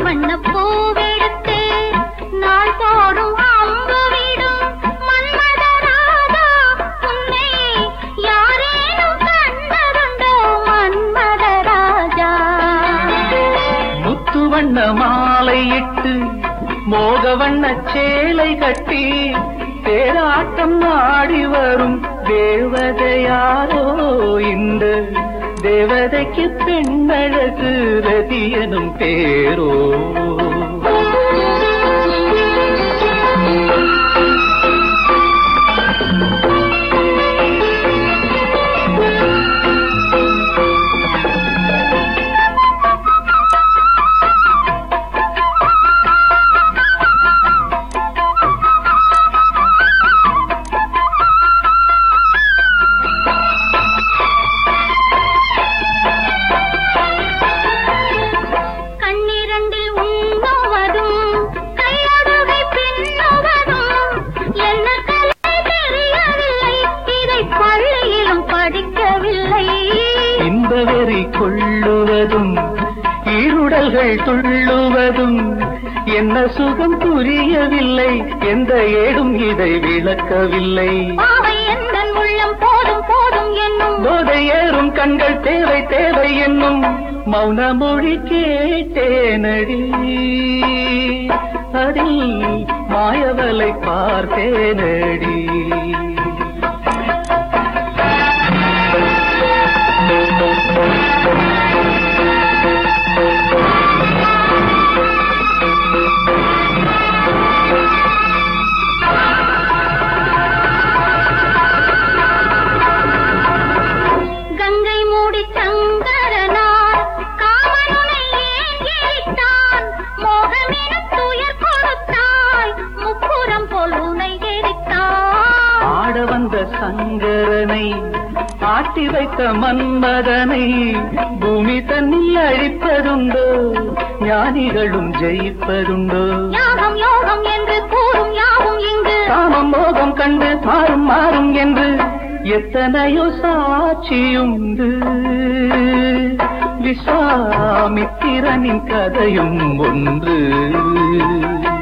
வண்ண பூவெடுத்து நாள் தோறும் அம்பு விடும் மன்மத ராஜா உன்னை யாரேனும் கண்டதுண்டோ மன்மத ராஜா. முத்து வண்ண மாலையிட்டு மோக வண்ண சேலை கட்டி தேராட்டம் ஆடி வரும் தேவதையாரோ இந்த தேவதைக்கு பெண்ணழகு ரதி எனும் பேரோ. கொள்ளுவதும் ஈருடல்கள் துள்ளுவதும் என்ன சுகம் புரியவில்லை, எந்த ஏடும் இதை விளக்கவில்லை. உள்ளம் போதும் போதும் என்னும் போதை ஏறும் கண்கள் தேவை தேவை என்னும் மௌன மொழி கேட்டேனடி, அதில் மாயவலை பார்த்தேனடி. கங்கை மூடி சங்கரனார் காமனுனை ஏறிட்டான், மோகமெனும் துயர் கொடுத்தாய் முப்புறம் போல் உனை எரித்தான். ஆட வந்த சங்கரனை ஆட்டி வைத்த மன்மதனை பூமி தன்னில் அழிப்பதுண்டோ, ஞானிகளும் ஜெயிப்பதுண்டோ. யாகம் யோகம் என்று கூறும் யாவும் இங்கு காமம் மோகம் கண்டு மாறும் மாறும் என்று எத்தனையோ சாட்சியுண்டு. விஸ்வாமித்திரனின் கதையும் ஒன்று.